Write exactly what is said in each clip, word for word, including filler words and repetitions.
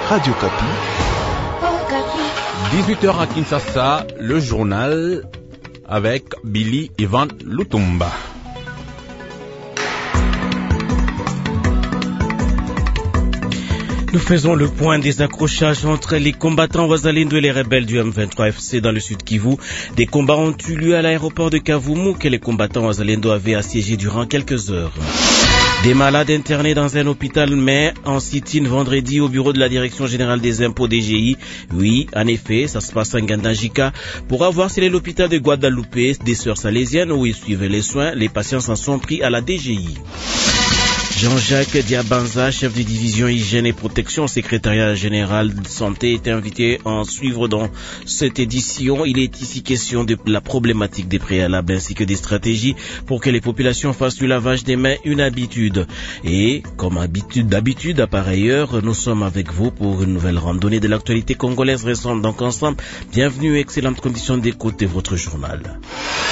Radio Kapi. dix-huit heures à Kinshasa, le journal avec Billy Ivan Lutumba. Nous faisons le point des accrochages entre les combattants Wazalendo et les rebelles du M vingt-trois F C dans le sud Kivu. Des combats ont eu lieu à l'aéroport de Kavumu que les combattants Wazalendo avaient assiégé durant quelques heures. Des malades internés dans un hôpital, mais en sit-in vendredi au bureau de la Direction Générale des Impôts D G I. Oui, en effet, ça se passe en Ngandajika. Pour avoir scellé l'hôpital de Guadalupe des Sœurs Salésiennes où ils suivaient les soins, les patients s'en sont pris à la D G I. Jean-Jacques Diabanza, chef de division hygiène et protection au secrétariat général de santé, est invité à en suivre dans cette édition. Il est ici question de la problématique des préalables ainsi que des stratégies pour que les populations fassent du lavage des mains une habitude. Et, comme habitude d'habitude, par ailleurs, nous sommes avec vous pour une nouvelle randonnée de l'actualité congolaise récente. Donc ensemble, bienvenue, excellente condition d'écoute de votre journal.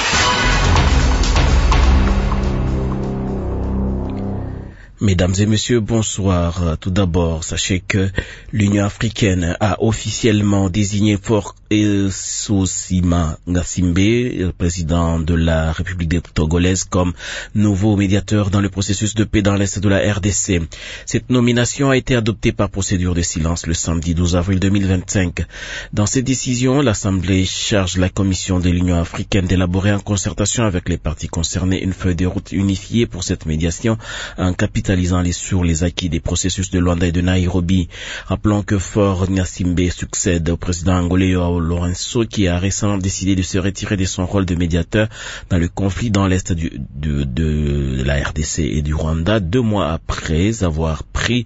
Mesdames et messieurs, bonsoir. Tout d'abord, sachez que l'Union africaine a officiellement désigné Faure Essosima Ngasimbe, président de la République togolaise, comme nouveau médiateur dans le processus de paix dans l'Est de la R D C. Cette nomination a été adoptée par procédure de silence le samedi douze avril deux mille vingt-cinq. Dans cette décision, l'Assemblée charge la Commission de l'Union africaine d'élaborer en concertation avec les parties concernées une feuille de route unifiée pour cette médiation en capitalisant les sur les acquis des processus de Luanda et de Nairobi. Rappelons que Faure Ngasimbe succède au président angolais Joao Lourenço qui a récemment décidé de se retirer de son rôle de médiateur dans le conflit dans l'est du, de, de, de la R D C et du Rwanda, deux mois après avoir pris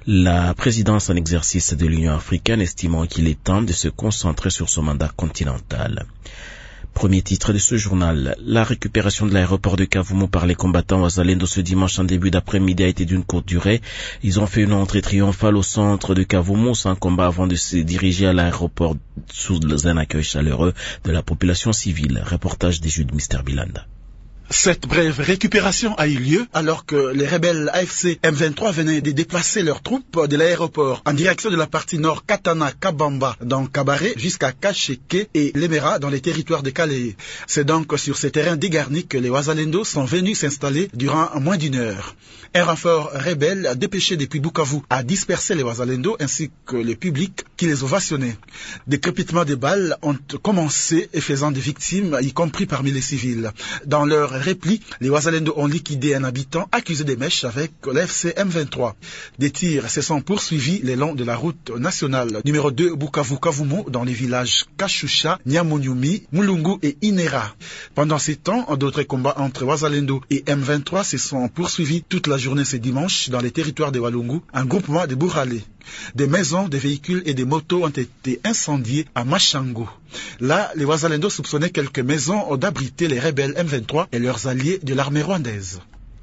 la présidence en exercice de l'Union africaine, estimant qu'il est temps de se concentrer sur son mandat continental. Premier titre de ce journal, la récupération de l'aéroport de Kavumu par les combattants Wazalendo ce dimanche en début d'après-midi a été d'une courte durée. Ils ont fait une entrée triomphale au centre de Kavumu sans combat avant de se diriger à l'aéroport sous un accueil chaleureux de la population civile. Reportage des Judes Mister Bilanda. Cette brève récupération a eu lieu alors que les rebelles A F C M vingt-trois venaient de déplacer leurs troupes de l'aéroport en direction de la partie nord Katana-Kabamba dans Kabaré jusqu'à Kacheke et Lemera dans les territoires de Calais. C'est donc sur ces terrains dégarnis que les Wazalendo sont venus s'installer durant moins d'une heure. Un renfort rebelle dépêché depuis Bukavu a dispersé les Wazalendo ainsi que le public qui les ovationnait. Des crépitements de balles ont commencé et faisant des victimes, y compris parmi les civils. Dans leur repli, les Wazalendo ont liquidé un habitant accusé des mèches avec l'F C M vingt-trois. Des tirs se sont poursuivis le long de la route nationale numéro deux Bukavu-Kavumu dans les villages Kashusha, Nyamonyumi, Mulungu et Inera. Pendant ces temps, d'autres combats entre Wazalendo et M vingt-trois se sont poursuivis toute la journée ce dimanche dans les territoires de Walungu, un groupement de Bourale. Des maisons, des véhicules et des motos ont été incendiés à Machangu. Là, les Wazalendo soupçonnaient quelques maisons d'abriter les rebelles M vingt-trois et leurs alliés de l'armée rwandaise.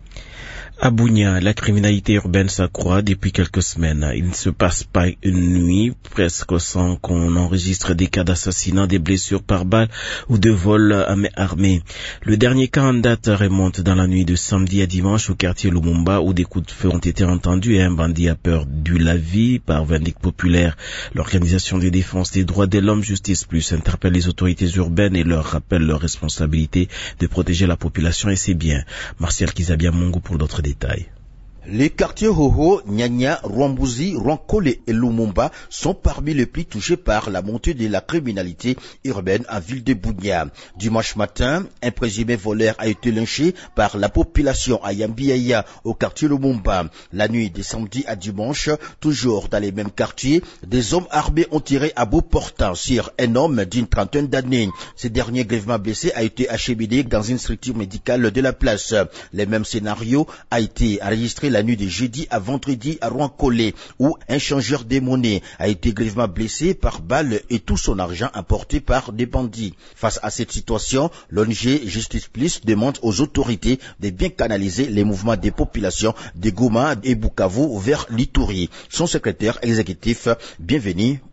À Bunia, la criminalité urbaine s'accroît depuis quelques semaines. Il ne se passe pas une nuit presque sans qu'on enregistre des cas d'assassinat, des blessures par balle ou de vols à main armée. Le dernier cas en date remonte dans la nuit de samedi à dimanche au quartier Lumumba où des coups de feu ont été entendus et un bandit a perdu la vie par vindicte populaire. L'organisation de défense des droits de l'homme Justice Plus interpelle les autorités urbaines et leur rappelle leur responsabilité de protéger la population et ses biens. Martial Kizabia Mungu pour d'autres détails. Les quartiers Hoho, Nyanya, Rwambuzi, Rwankole et Lumumba sont parmi les plus touchés par la montée de la criminalité urbaine en ville de Bunia. Dimanche matin, un présumé voleur a été lynché par la population à Yambiaya au quartier Lumumba. La nuit de samedi à dimanche, toujours dans les mêmes quartiers, des hommes armés ont tiré à bout portant sur un homme d'une trentaine d'années. Ce dernier grièvement blessé a été acheminé dans une structure médicale de la place. Le même scénario a été enregistré la nuit de jeudi à vendredi à Rwankole, où un changeur de monnaie a été grièvement blessé par balle et tout son argent emporté par des bandits. Face à cette situation, l'O N G Justice Plus demande aux autorités de bien canaliser les mouvements des populations de Goma et Bukavu vers l'Ituri. Son secrétaire exécutif, bienvenu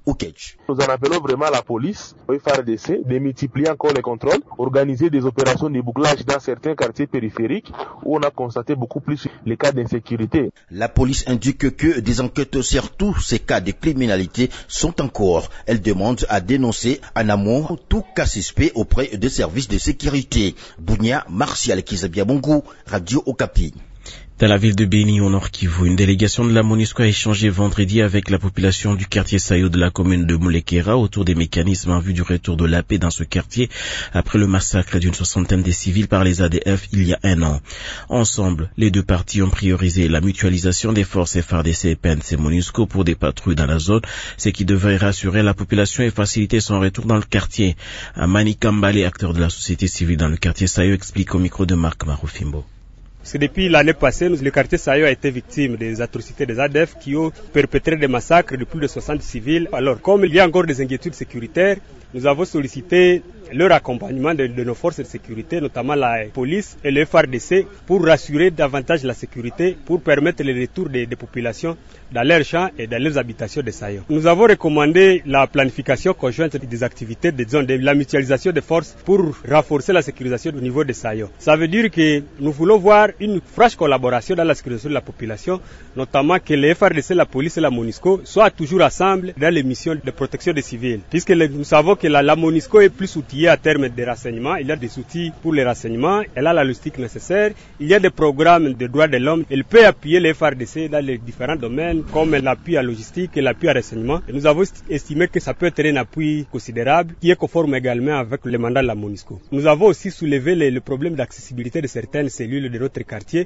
Okech. Nous en appelons vraiment à la police, au F A R D C, de multiplier encore les contrôles, organiser des opérations de bouclage dans certains quartiers périphériques où on a constaté beaucoup plus les cas d'insécurité. La police indique que des enquêtes sur tous ces cas de criminalité sont en cours. Elle demande à dénoncer en amont tout cas suspect auprès des services de sécurité. Bounia, Martial Kizabiabongo, Radio Okapi. Dans la ville de Béni, au Nord Kivu, une délégation de la MONUSCO a échangé vendredi avec la population du quartier Sayo de la commune de Moulekera autour des mécanismes en vue du retour de la paix dans ce quartier après le massacre d'une soixantaine de civils par les A D F il y a un an. Ensemble, les deux parties ont priorisé la mutualisation des forces F A R D C, P E N S et MONUSCO pour des patrouilles dans la zone, ce qui devrait rassurer la population et faciliter son retour dans le quartier. Amani Kambale, acteur de la société civile dans le quartier Sayo, explique au micro de Marc Marufimbo. Parce que depuis l'année passée, le quartier Sayo a été victime des atrocités des A D F qui ont perpétré des massacres de plus de soixante civils. Alors, comme il y a encore des inquiétudes sécuritaires, nous avons sollicité leur accompagnement de, de nos forces de sécurité, notamment la police et le F A R D C, pour rassurer davantage la sécurité, pour permettre le retour des, des populations dans leurs champs et dans leurs habitations de Sayo. Nous avons recommandé la planification conjointe des activités des zones, de la mutualisation des forces pour renforcer la sécurisation au niveau de Sayo. Ça veut dire que nous voulons voir une franche collaboration dans la sécurisation de la population, notamment que le F A R D C, la police et la MONUSCO soient toujours ensemble dans les missions de protection des civils. Puisque nous savons que la, la MONUSCO est plus outillée à terme des renseignements, il y a des outils pour les renseignements, elle a la logistique nécessaire, il y a des programmes de droits de l'homme, elle peut appuyer les F A R D C dans les différents domaines, comme l'appui à logistique et l'appui à renseignement. Et nous avons estimé que ça peut être un appui considérable qui est conforme également avec le mandat de la MONUSCO. Nous avons aussi soulevé le, le problème d'accessibilité de certaines cellules de notre quartier.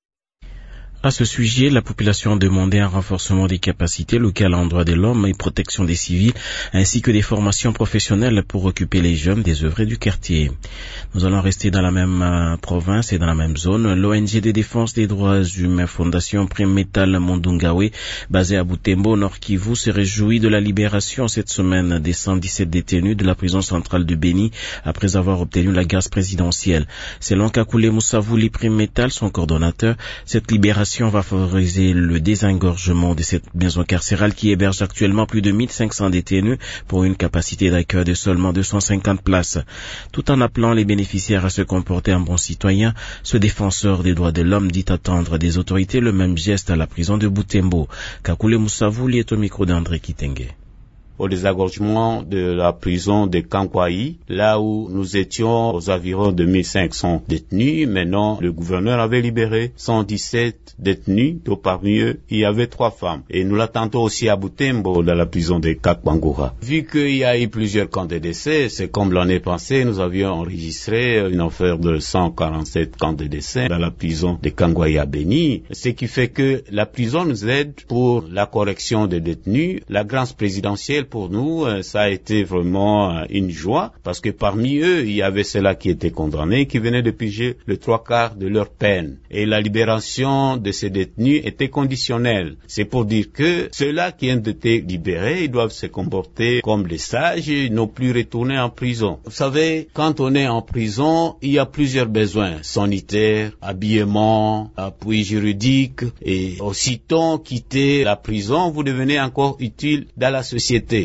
À ce sujet, la population a demandé un renforcement des capacités locales en droits de l'homme et protection des civils, ainsi que des formations professionnelles pour occuper les jeunes des œuvres du quartier. Nous allons rester dans la même euh, province et dans la même zone. L'O N G de défense des droits humains Fondation Prime Metal Mondungawe, basée à Butembo, Nord Kivu, se réjouit de la libération cette semaine des cent dix-sept détenus de la prison centrale de Béni après avoir obtenu la grâce présidentielle. Selon Kakule Moussavouli Prime Metal, son coordonnateur, cette libération va favoriser le désengorgement de cette maison carcérale qui héberge actuellement plus de mille cinq cents détenus pour une capacité d'accueil de seulement deux cent cinquante places. Tout en appelant les bénéficiaires à se comporter en bons citoyens, ce défenseur des droits de l'homme dit attendre des autorités le même geste à la prison de Butembo. Kakule Moussavouli est au micro d'André Kitenge. Au désengorgement de la prison de Kankwaï, là où nous étions aux environs de mille cinq cents détenus. Maintenant, le gouverneur avait libéré cent dix-sept détenus, dont parmi eux, il y avait trois femmes. Et nous l'attendons aussi à Butembo, dans la prison de Kakbangura. Vu qu'il y a eu plusieurs camps de décès, c'est comme l'année passée, nous avions enregistré une affaire de cent quarante-sept camps de décès dans la prison de Kankwaï à Béni, ce qui fait que la prison nous aide pour la correction des détenus. La grâce présidentielle pour nous, ça a été vraiment une joie, parce que parmi eux, il y avait ceux-là qui étaient condamnés, qui venaient de piger le trois quarts de leur peine. Et la libération de ces détenus était conditionnelle. C'est pour dire que ceux-là qui ont été libérés, ils doivent se comporter comme des sages, et ne plus retourner en prison. Vous savez, quand on est en prison, il y a plusieurs besoins sanitaires, habillement, appui juridique, et aussitôt quitter la prison, vous devenez encore utile dans la société.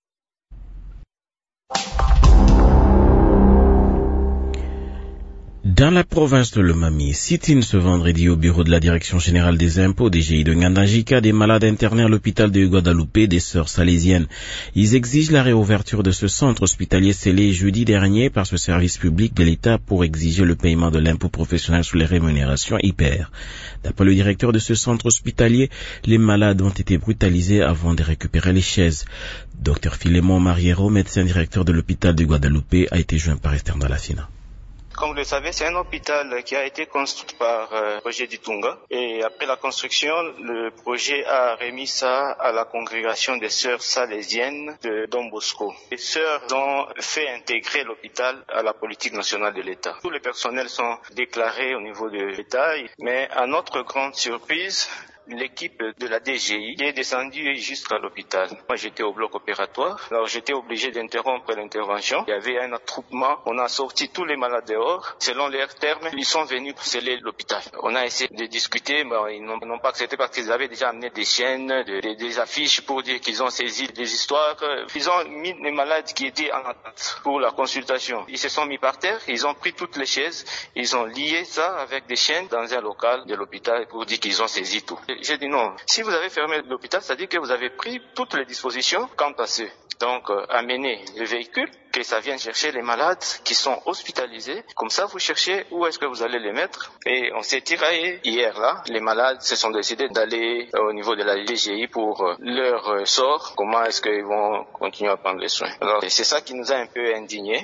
Dans la province de Lomami, sit-in ce vendredi au bureau de la Direction générale des impôts D G I de Ngandajika des malades internés à l'hôpital de Guadalupe des Sœurs Salésiennes. Ils exigent la réouverture de ce centre hospitalier scellé jeudi dernier par ce service public de l'État pour exiger le paiement de l'impôt professionnel sur les rémunérations I P R. D'après le directeur de ce centre hospitalier, les malades ont été brutalisés avant de récupérer les chaises. Docteur Philémon Mariero, médecin directeur de l'hôpital de Guadalupe, a été joint par Esther Dalafina. Comme vous le savez, c'est un hôpital qui a été construit par euh, Roger Ditunga. Et après la construction, le projet a remis ça à la congrégation des sœurs salésiennes de Don Bosco. Les sœurs ont fait intégrer l'hôpital à la politique nationale de l'État. Tous les personnels sont déclarés au niveau de l'État, mais à notre grande surprise, l'équipe de la D G I qui est descendue jusqu'à l'hôpital. Moi, j'étais au bloc opératoire. Alors, j'étais obligé d'interrompre l'intervention. Il y avait un attroupement. On a sorti tous les malades dehors. Selon leurs termes, ils sont venus sceller l'hôpital. On a essayé de discuter, mais ils n'ont pas accepté parce qu'ils avaient déjà amené des chaînes, de, des affiches pour dire qu'ils ont saisi des histoires. Ils ont mis les malades qui étaient en attente pour la consultation. Ils se sont mis par terre, ils ont pris toutes les chaises, ils ont lié ça avec des chaînes dans un local de l'hôpital pour dire qu'ils ont saisi tout. J'ai dit non, si vous avez fermé l'hôpital, ça dit que vous avez pris toutes les dispositions quant à ce. Donc, euh, amenez le véhicule, que ça vienne chercher les malades qui sont hospitalisés. Comme ça, vous cherchez où est-ce que vous allez les mettre. Et on s'est tiraillé hier là. Les malades se sont décidés d'aller euh, au niveau de la D G I pour euh, leur euh, sort. Comment est-ce qu'ils vont continuer à prendre les soins. Alors, c'est ça qui nous a un peu indignés.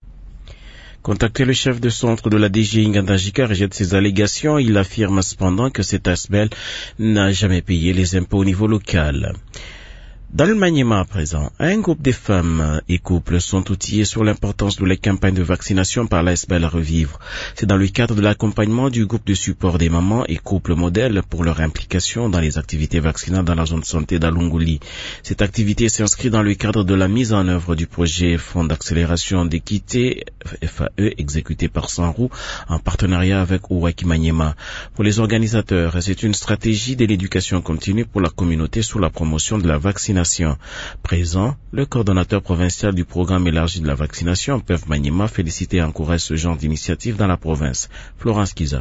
Contacté, le chef de centre de la D G I Ngandajika rejette ces allégations. Il affirme cependant que cet Asbel n'a jamais payé les impôts au niveau local. Dans le Maniema à présent, un groupe de femmes et couples sont outillés sur l'importance de la campagne de vaccination par l'A S B L Revivre. C'est dans le cadre de l'accompagnement du groupe de support des mamans et couples modèles pour leur implication dans les activités vaccinales dans la zone de santé d'Alunguli. Cette activité s'inscrit dans le cadre de la mise en œuvre du projet Fonds d'accélération d'équité F A E exécuté par Sanrou en partenariat avec Ouaki Maniema. Pour les organisateurs, c'est une stratégie de l'éducation continue pour la communauté sur la promotion de la vaccination. Présent, le coordonnateur provincial du programme élargi de la vaccination, P E F Maniema, félicite et encourage ce genre d'initiative dans la province. Florence Kiza.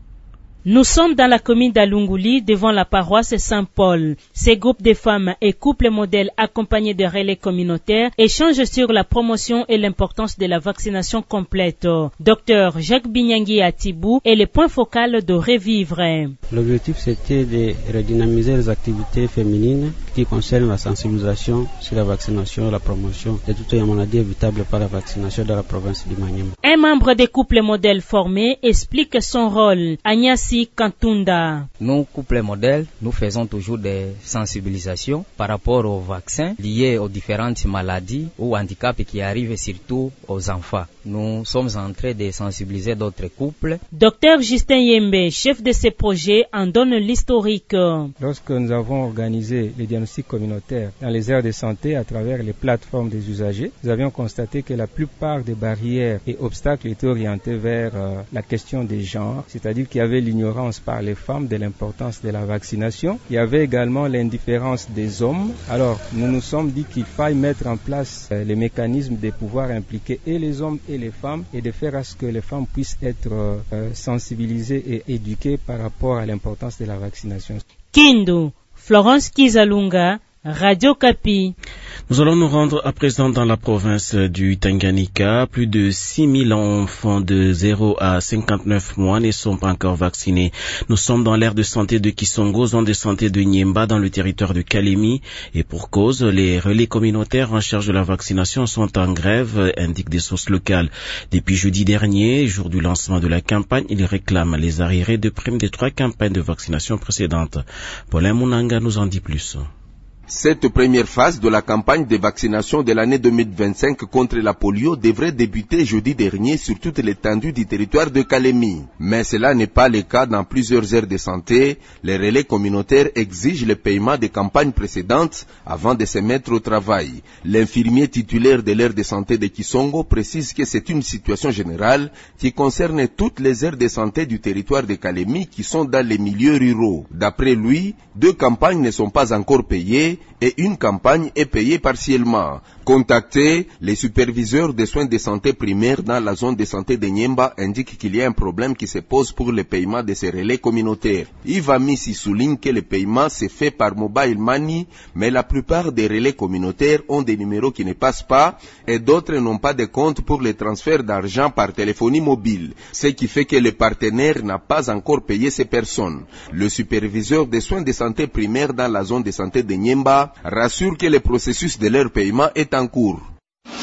Nous sommes dans la commune d'Alunguli, devant la paroisse Saint-Paul. Ces groupes de femmes et couples modèles accompagnés de relais communautaires échangent sur la promotion et l'importance de la vaccination complète. Docteur Jacques Binyangui Atibou est le point focal de Revivre. L'objectif, c'était de redynamiser les activités féminines qui concernent la sensibilisation sur la vaccination et la promotion de toutes les maladies évitables par la vaccination dans la province du Maniema. Un membre des couples modèles formés explique son rôle. Agnès Kantunda. Nous, couples modèles, nous faisons toujours des sensibilisations par rapport aux vaccins liés aux différentes maladies ou handicaps qui arrivent surtout aux enfants. Nous sommes en train de sensibiliser d'autres couples. Docteur Justin Yembe, chef de ce projet, en donne l'historique. Lorsque nous avons organisé les diagnostics communautaires dans les aires de santé à travers les plateformes des usagers, nous avions constaté que la plupart des barrières et obstacles étaient orientés vers euh, la question des genres, c'est-à-dire qu'il y avait l'ignorance par les femmes de l'importance de la vaccination. Il y avait également l'indifférence des hommes. Alors, nous nous sommes dit qu'il faille mettre en place euh, les mécanismes de pouvoir impliquer et les hommes et les femmes et de faire à ce que les femmes puissent être euh, sensibilisées et éduquées par rapport à l'importance de la vaccination. Kindu, Florence Kizalunga, Radio Kapi. Nous allons nous rendre à présent dans la province du Tanganyika. Plus de six mille enfants de zéro à cinquante-neuf mois ne sont pas encore vaccinés. Nous sommes dans l'aire de santé de Kisongo, zone de santé de Niemba, dans le territoire de Kalemi. Et pour cause, les relais communautaires en charge de la vaccination sont en grève, indiquent des sources locales. Depuis jeudi dernier, jour du lancement de la campagne, ils réclament les arriérés de primes des trois campagnes de vaccination précédentes. Paulin Munanga nous en dit plus. Cette première phase de la campagne de vaccination de l'année deux mille vingt-cinq contre la polio devrait débuter jeudi dernier sur toute l'étendue du territoire de Kalemi. Mais cela n'est pas le cas dans plusieurs aires de santé. Les relais communautaires exigent le paiement des campagnes précédentes avant de se mettre au travail. L'infirmier titulaire de l'aire de santé de Kisongo précise que c'est une situation générale qui concerne toutes les aires de santé du territoire de Kalemi qui sont dans les milieux ruraux. D'après lui, deux campagnes ne sont pas encore payées et une campagne est payée partiellement. Contactés, les superviseurs des soins de santé primaires dans la zone de santé de Niemba indiquent qu'il y a un problème qui se pose pour le paiement de ces relais communautaires. Yves Amissi souligne que le paiement se fait par mobile money, mais la plupart des relais communautaires ont des numéros qui ne passent pas et d'autres n'ont pas de compte pour le transfert d'argent par téléphonie mobile, ce qui fait que le partenaire n'a pas encore payé ces personnes. Le superviseur des soins de santé primaires dans la zone de santé de Niemba rassure que le processus de leur paiement est en cours.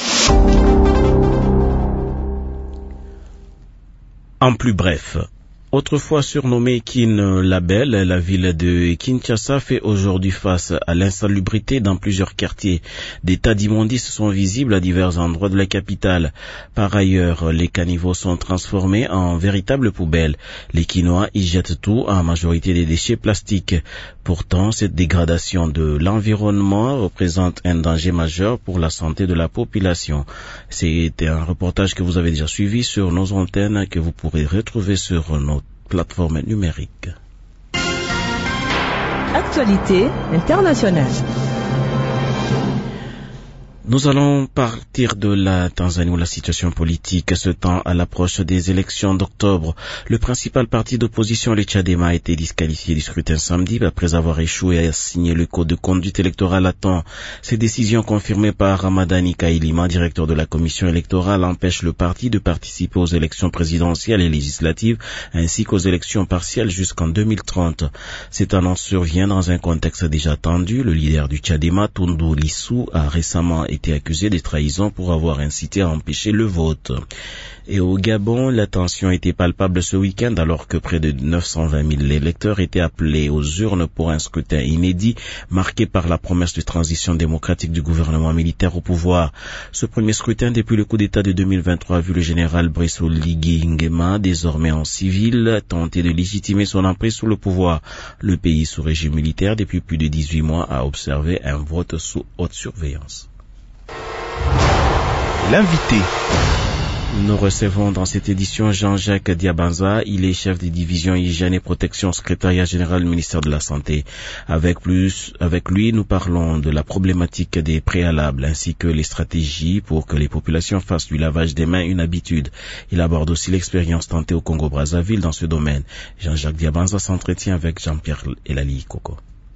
En plus bref, Autrefois surnommée Kin Label, la ville de Kinshasa fait aujourd'hui face à l'insalubrité dans plusieurs quartiers. Des tas d'immondices sont visibles à divers endroits de la capitale. Par ailleurs, les caniveaux sont transformés en véritables poubelles. Les Kinois y jettent tout, en majorité des déchets plastiques. Pourtant, cette dégradation de l'environnement représente un danger majeur pour la santé de la population. C'était un reportage que vous avez déjà suivi sur nos antennes, que vous pourrez retrouver sur nos plateforme numérique. Actualité internationale. Nous allons partir de la Tanzanie où la situation politique se tend à l'approche des élections d'octobre. Le principal parti d'opposition, le Chadema, a été disqualifié du scrutin samedi après avoir échoué à signer le code de conduite électorale à temps. Ces décisions confirmées par Ramadani Kailima, directeur de la commission électorale, empêchent le parti de participer aux élections présidentielles et législatives ainsi qu'aux élections partielles jusqu'en deux mille trente. Cette annonce survient dans un contexte déjà tendu. Le leader du Chadema, Tundu Lissu, a récemment été accusé de trahison pour avoir incité à empêcher le vote. Et au Gabon, la tension était palpable ce week-end alors que près de neuf cent vingt mille électeurs étaient appelés aux urnes pour un scrutin inédit marqué par la promesse de transition démocratique du gouvernement militaire au pouvoir. Ce premier scrutin depuis le coup d'État de deux mille vingt-trois a vu le général Brice Oligui Nguema, désormais en civil, tenter de légitimer son emprise sous le pouvoir. Le pays sous régime militaire depuis plus de dix-huit mois a observé un vote sous haute surveillance. L'invité. Nous recevons dans cette édition Jean-Jacques Diabanza. Il est chef des divisions hygiène et protection au secrétariat général du ministère de la Santé. Avec plus, avec lui, nous parlons de la problématique des préalables ainsi que les stratégies pour que les populations fassent du lavage des mains une habitude. Il aborde aussi l'expérience tentée au Congo-Brazzaville dans ce domaine. Jean-Jacques Diabanza s'entretient avec Jean-Pierre Elali Koko.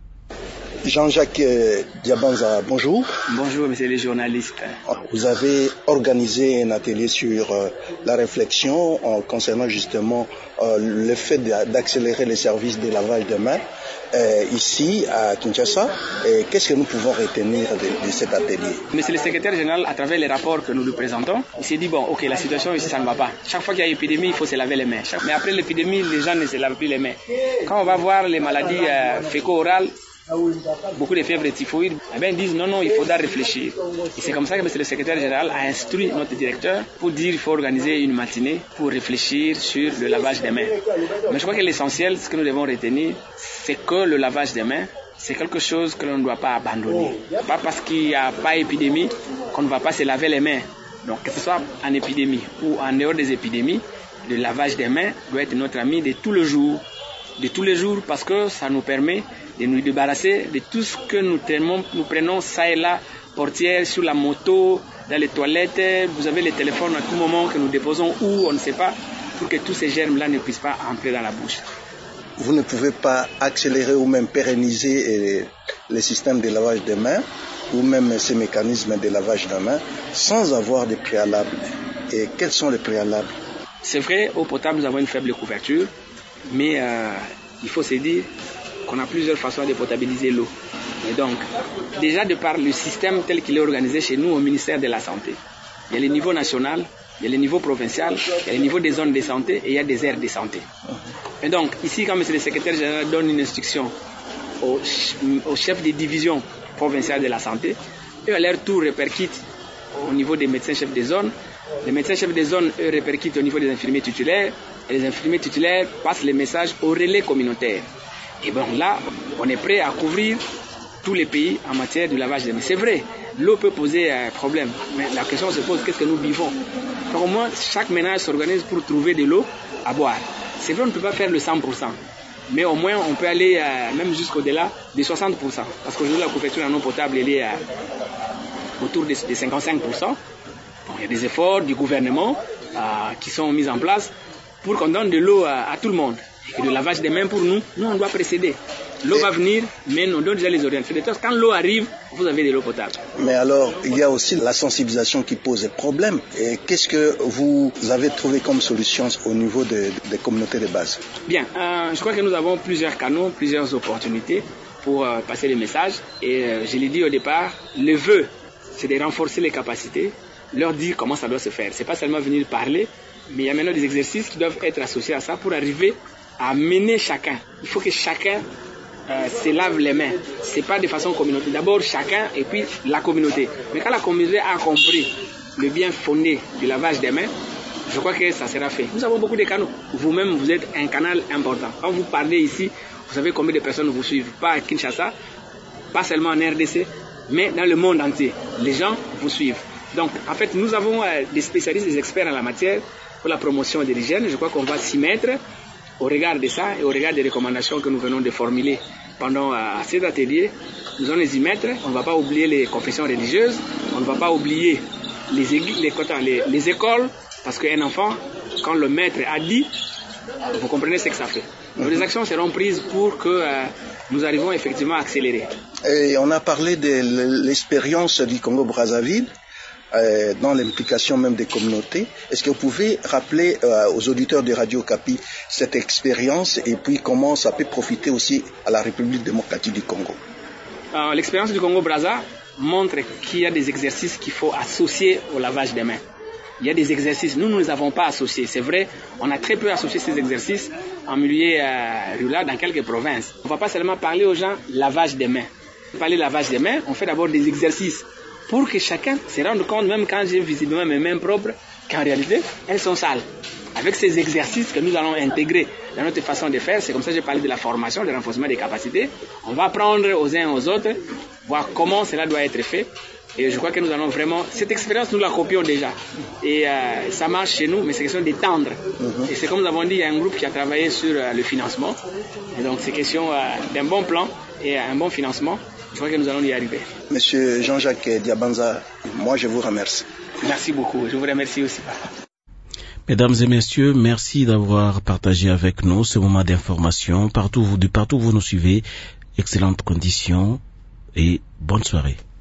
Jean-Jacques Diabanza, bonjour. Bonjour, monsieur les journalistes. Vous avez organisé un atelier sur euh, la réflexion euh, concernant justement euh, le fait d'accélérer les services de lavage de mains euh, ici à Kinshasa. Et qu'est-ce que nous pouvons retenir de, de cet atelier? Monsieur le secrétaire général, à travers les rapports que nous lui présentons, il s'est dit, bon, ok, la situation ici, ça ne va pas. Chaque fois qu'il y a épidémie, il faut se laver les mains. Mais après l'épidémie, les gens ne se lavent plus les mains. Quand on va voir les maladies euh, féco-orales, beaucoup de fièvres typhoïdes, eh bien, ils disent non, non, il faudra réfléchir. Et c'est comme ça que monsieur le secrétaire général a instruit notre directeur pour dire qu'il faut organiser une matinée pour réfléchir sur le lavage des mains. Mais je crois que l'essentiel, ce que nous devons retenir, c'est que le lavage des mains, c'est quelque chose que l'on ne doit pas abandonner. Pas parce qu'il n'y a pas épidémie qu'on ne va pas se laver les mains. Donc, que ce soit en épidémie ou en dehors des épidémies, le lavage des mains doit être notre ami de tous les jours. De tous les jours parce que ça nous permet de nous débarrasser de tout ce que nous prenons, nous prenons ça et là, portière, sur la moto, dans les toilettes. Vous avez les téléphones à tout moment que nous déposons où on ne sait pas pour que tous ces germes-là ne puissent pas entrer dans la bouche. Vous ne pouvez pas accélérer ou même pérenniser les systèmes de lavage de mains ou même ces mécanismes de lavage de mains sans avoir de préalables. Et quels sont les préalables? C'est vrai, eau potable, nous avons une faible couverture. Mais euh, il faut se dire qu'on a plusieurs façons de potabiliser l'eau. Et donc, déjà de par le système tel qu'il est organisé chez nous au ministère de la Santé, il y a le niveau national, il y a le niveau provincial, il y a le niveau des zones de santé et il y a des aires de santé. Et donc, ici, quand M. le secrétaire général donne une instruction au, au chef des divisions provinciales de la santé, eux à leur tour répercutent au niveau des médecins chefs des zones. Les médecins chefs des zones, eux, répercutent au niveau des infirmiers titulaires. Et les infirmiers titulaires passent les messages au relais communautaire. Et bon, là, on est prêt à couvrir tous les pays en matière de lavage des mains. C'est vrai, l'eau peut poser un problème. Mais la question se pose, qu'est-ce que nous buvons? Donc au moins, chaque ménage s'organise pour trouver de l'eau à boire. C'est vrai, on ne peut pas faire le cent pour cent. Mais au moins, on peut aller euh, même jusqu'au-delà des soixante pour cent. Parce qu'aujourd'hui, la couverture en eau potable, elle est euh, autour des, des cinquante-cinq pour cent. Bon, il y a des efforts du gouvernement euh, qui sont mis en place pour qu'on donne de l'eau à, à tout le monde. Et le lavage des mains pour nous, nous on doit précéder. L'eau va venir, mais on doit déjà les orienter. Quand l'eau arrive, vous avez de l'eau potable. Mais alors, il y a aussi la sensibilisation qui pose problème. Et qu'est-ce que vous avez trouvé comme solution au niveau des de communautés de base? Bien, euh, je crois que nous avons plusieurs canaux, plusieurs opportunités pour euh, passer les messages. Et euh, je l'ai dit au départ, le vœu, c'est de renforcer les capacités, leur dire comment ça doit se faire. C'est pas seulement venir parler, Mais il y a maintenant des exercices qui doivent être associés à ça pour arriver à mener chacun. Il faut que chacun euh, se lave les mains. C'est pas de façon communautaire. D'abord chacun et puis la communauté. Mais quand la communauté a compris le bien fondé du lavage des mains, je crois que ça sera fait. Nous avons beaucoup de canaux. Vous-même, vous êtes un canal important. Quand vous parlez ici, vous savez combien de personnes vous suivent. Pas à Kinshasa, pas seulement en R D C, mais dans le monde entier. Les gens vous suivent. Donc, en fait, nous avons euh, des spécialistes, des experts en la matière pour la promotion de l'hygiène. Je crois qu'on va s'y mettre au regard de ça et au regard des recommandations que nous venons de formuler pendant euh, cet atelier. Nous allons les y mettre. On ne va pas oublier les confessions religieuses. On ne va pas oublier les, églises, les, les, les écoles. Parce qu'un enfant, quand le maître a dit, vous comprenez ce que ça fait. Donc, les actions seront prises pour que euh, nous arrivions effectivement à accélérer. Et on a parlé de l'expérience du Congo-Brazzaville, euh, dans l'implication même des communautés. Est-ce que vous pouvez rappeler euh, aux auditeurs de Radio Kapi cette expérience et puis comment ça peut profiter aussi à la République démocratique du Congo? euh, L'expérience du Congo-Brazza montre qu'il y a des exercices qu'il faut associer au lavage des mains. Il y a des exercices, nous, nous ne les avons pas associés. C'est vrai, on a très peu associé ces exercices en milieu euh, rural dans quelques provinces. On ne va pas seulement parler aux gens lavage des mains. Pour parler lavage des mains, on fait d'abord des exercices pour que chacun se rende compte, même quand j'ai visiblement mes mains propres, qu'en réalité, elles sont sales. Avec ces exercices que nous allons intégrer dans notre façon de faire, c'est comme ça que j'ai parlé de la formation, du renforcement des capacités. On va apprendre aux uns aux autres, voir comment cela doit être fait. Et je crois que nous allons vraiment... Cette expérience, nous la copions déjà. Et euh, ça marche chez nous, mais c'est question d'étendre. Mm-hmm. Et c'est comme nous avons dit, il y a un groupe qui a travaillé sur euh, le financement. Et donc, c'est question euh, d'un bon plan et un bon financement. Je crois que nous allons y arriver. Monsieur Jean-Jacques Diabanza, moi, je vous remercie. Merci beaucoup. Je vous remercie aussi. Mesdames et messieurs, merci d'avoir partagé avec nous ce moment d'information. Partout, de partout où vous nous suivez, excellentes conditions et bonne soirée.